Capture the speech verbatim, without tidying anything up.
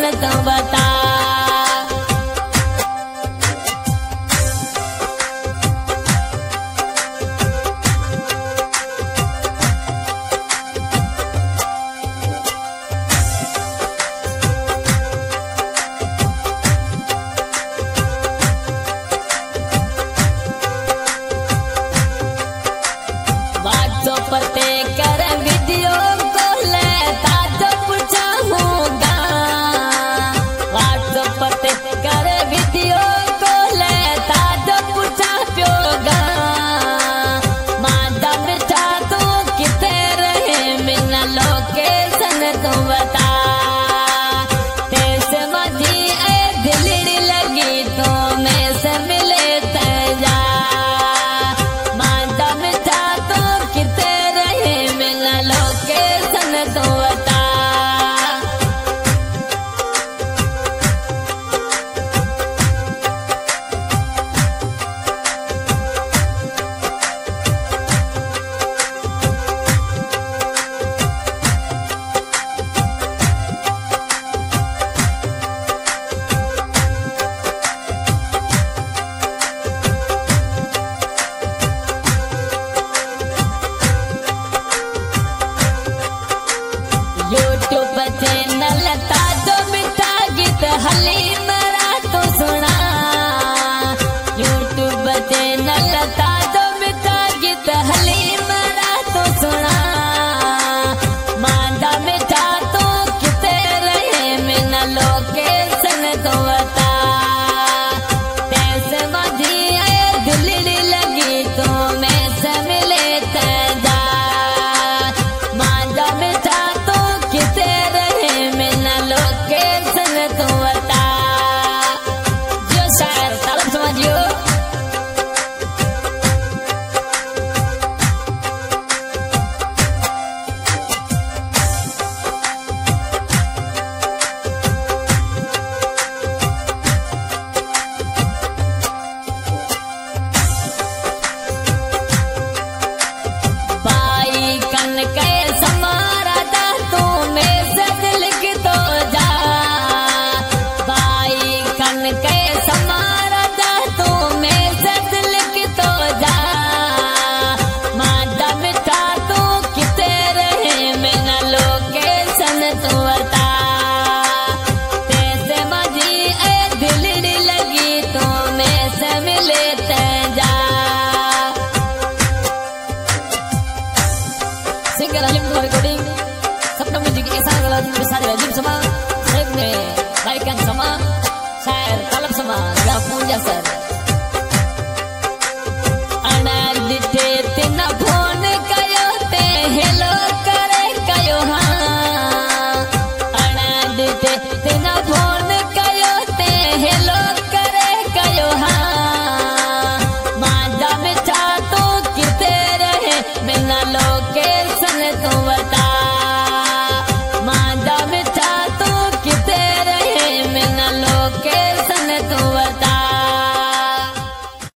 तो बता। पते कर वीडियो कॉल ताजो पूछूंगा, व्हाट्सएप पते कर वीडियो कॉल ताजो पूछा प्योगा। मादा मिठा तू किते रहे बिना लोकेशन तू बता। तेरे मजी ए दिलड़ी लगी तो मैं से मिले तेजा। मादा मिठा तू किते लोकेशन तो बता। यूट्यूब चैनल ताजो मिठा गीत हलीम रातो सुना। यूट्यूब चैनल ताजो मिठा गीत हलीम रातो सुना। मादा मिठा तो किते रहे बिना लोकेशन तो बता। पैसे मजी आए दिलड़ी लगी तो मैं से मिले तेजा। मादा मिठा किते रहे बिना लोकेशन तो बता। जो शायर तलब समझियो। बाई कन के समारा दा तू में सद लिख तो जा। बाई कन के समारा दा तू में सद लिख तो जा। मादा मिठा तू किते रहे बिना लोकेशन तो बता। तेरे मजी ए दिलड़ी लगी तो मैं से मिले तेजा। Singer Halim recording Sapna music ऐसा गला besar wajib sama saya baikkan sama saya talab sama gak punya sir